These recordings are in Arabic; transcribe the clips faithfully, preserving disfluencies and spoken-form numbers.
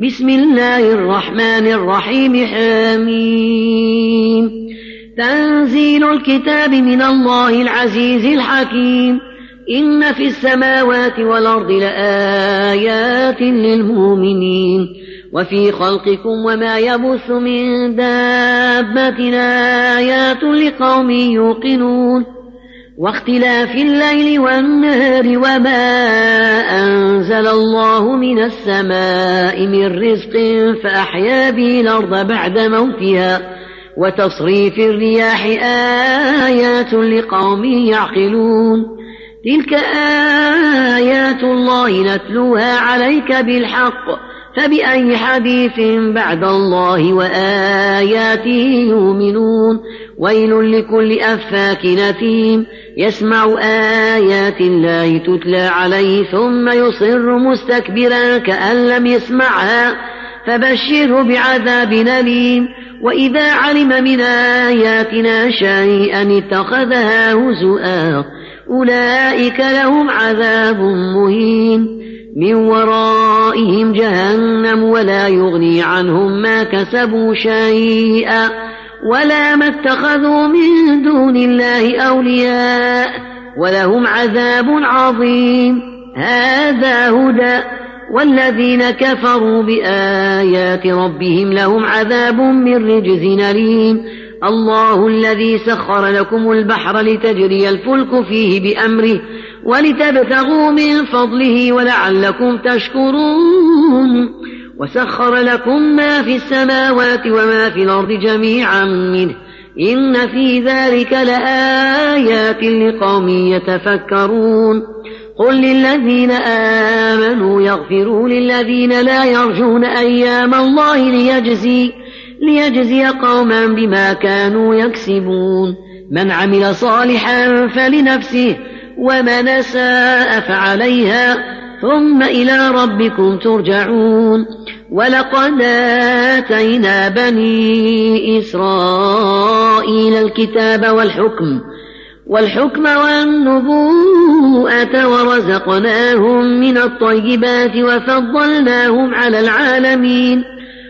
بسم الله الرحمن الرحيم حميم تنزيل الكتاب من الله العزيز الحكيم إن في السماوات والأرض لآيات للمؤمنين وفي خلقكم وما يبث من دابة آيات لقوم يوقنون واختلاف الليل والنهار وما أنزل الله من السماء من رزق فأحيا به الأرض بعد موتها وتصريف الرياح آيات لقوم يعقلون تلك آيات الله نتلوها عليك بالحق فبأي حديث بعد الله وآياته يؤمنون ويل لكل أفاك نثيم يسمع آيات الله تتلى عليه ثم يصر مستكبرا كأن لم يسمعها فبشره بعذاب أليم وإذا علم من آياتنا شيئا اتخذها هزؤا أولئك لهم عذاب مهين من ورائهم جهنم ولا يغني عنهم ما كسبوا شيئا ولا ما اتخذوا من دون الله أولياء ولهم عذاب عظيم هذا هدى والذين كفروا بآيات ربهم لهم عذاب من رجز أليم الله الذي سخر لكم البحر لتجري الفلك فيه بأمره ولتبتغوا من فضله ولعلكم تشكرون وسخر لكم ما في السماوات وما في الأرض جميعا منه إن في ذلك لآيات لقوم يتفكرون قل للذين آمنوا يغفروا للذين لا يرجون أيام الله ليجزي, ليجزي قوما بما كانوا يكسبون من عمل صالحا فلنفسه ومن أساء فعليها ثم إلى ربكم ترجعون ولقد آتينا بني إسرائيل الكتاب والحكم والحكم والنبوءة ورزقناهم من الطيبات وفضلناهم على العالمين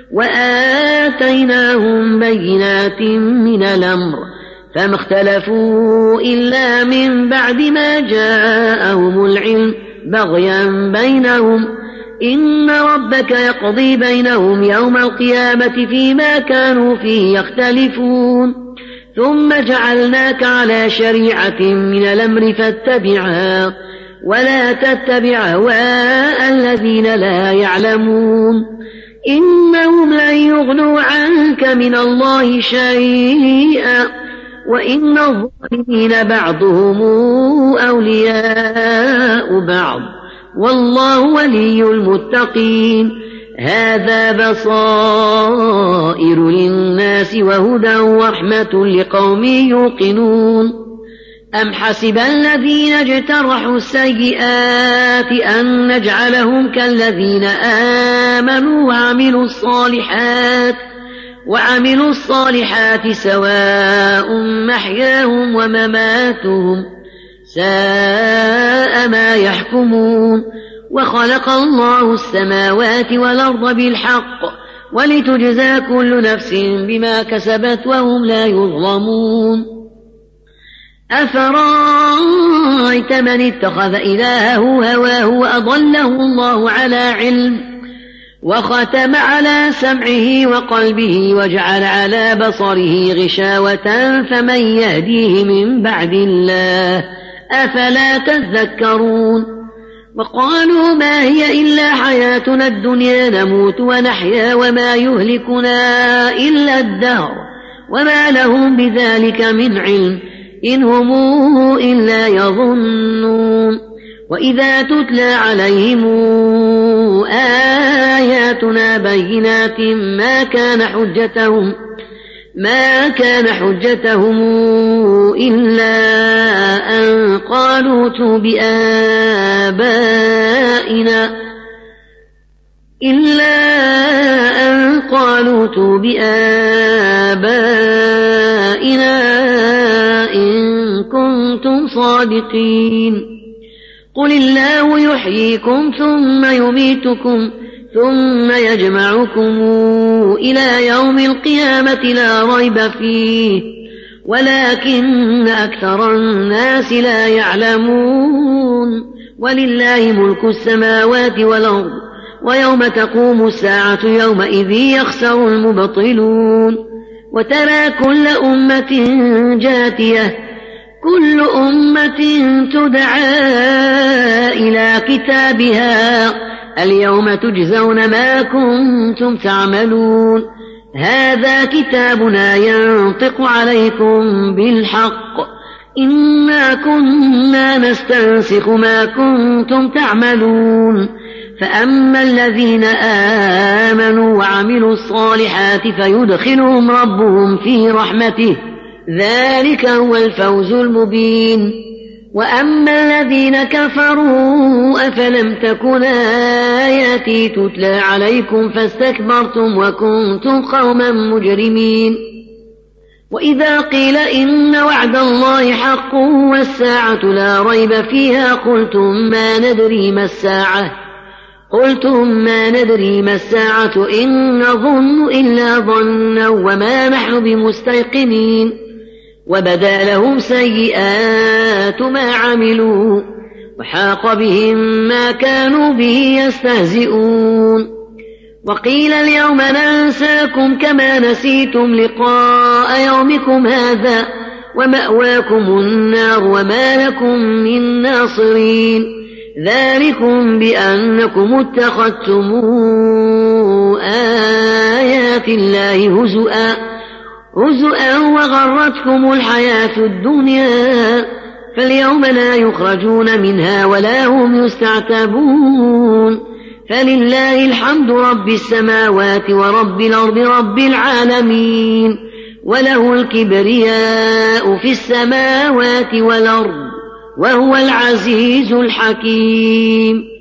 وآتيناهم بينات من الأمر فما اختلفوا إلا من بعد ما جاءهم العلم بغيا بينهم إن ربك يقضي بينهم يوم القيامة فيما كانوا فيه يختلفون ثم جعلناك على شريعة من الأمر فاتبعها ولا تتبع أهواء الذين لا يعلمون إنهم لن يغنوا عنك من الله شيئا وإن الظالمين بعضهم أولياء بعض والله ولي المتقين هذا بصائر للناس وهدى ورحمة لقوم يوقنون أم حسب الذين اجترحوا السيئات أن نجعلهم كالذين آمنوا وعملوا الصالحات وعملوا الصالحات سواء محياهم ومماتهم ساء ما يحكمون وخلق الله السماوات والأرض بالحق ولتجزى كل نفس بما كسبت وهم لا يظلمون أفرأيت من اتخذ إلهه هواه وأضله الله على علم وختم على سمعه وقلبه وجعل على بصره غشاوة فمن يهديه من بعد الله أفلا تذكرون وقالوا ما هي إلا حياتنا الدنيا نموت ونحيا وما يهلكنا إلا الدهر وما لهم بذلك من علم إن هم إلا يظنون وإذا تتلى عليهم آياتنا بينات ما كان حجتهم ما كان حجتهم إلا أن قالوا ائتوا بآبائنا إلا أن قالوا ائتوا بآبائنا إن كنتم صادقين قل الله يحييكم ثم يميتكم ثم يجمعكم إلى يوم القيامة لا ريب فيه ولكن أكثر الناس لا يعلمون. ولله ملك السماوات والأرض ويوم تقوم الساعة يومئذ يخسر المبطلون. وترى كل أمة جاثية كل أمة تدعى إلى كتابها اليوم تجزون ما كنتم تعملون. هذا كتابنا ينطق عليكم بالحق إنا كنا نستنسخ ما كنتم تعملون. فأما الذين آمنوا وعملوا الصالحات فيدخلهم ربهم في رحمته ذلك هو الفوز المبين. وأما الذين كفروا أفلم تكن آياتي تتلى عليكم فاستكبرتم وكنتم قوما مجرمين. وإذا قيل إن وعد الله حق والساعة لا ريب فيها قلتم ما ندري ما الساعة قلتم ما ندري ما الساعة إن نظن إلا ظنا وما نحن بمستيقنين. وبدا لهم سيئات ما عملوا وحاق بهم ما كانوا به يستهزئون. وقيل اليوم ننساكم كما نسيتم لقاء يومكم هذا ومأواكم النار وما لكم من ناصرين. ذلكم بأنكم اتخذتم آيات الله هزؤا هزؤا وغرتكم الحياة الدنيا فاليوم لا يخرجون منها ولا هم يستعتبون. فلله الحمد رب السماوات ورب الأرض رب العالمين وله الكبرياء في السماوات والأرض وهو العزيز الحكيم.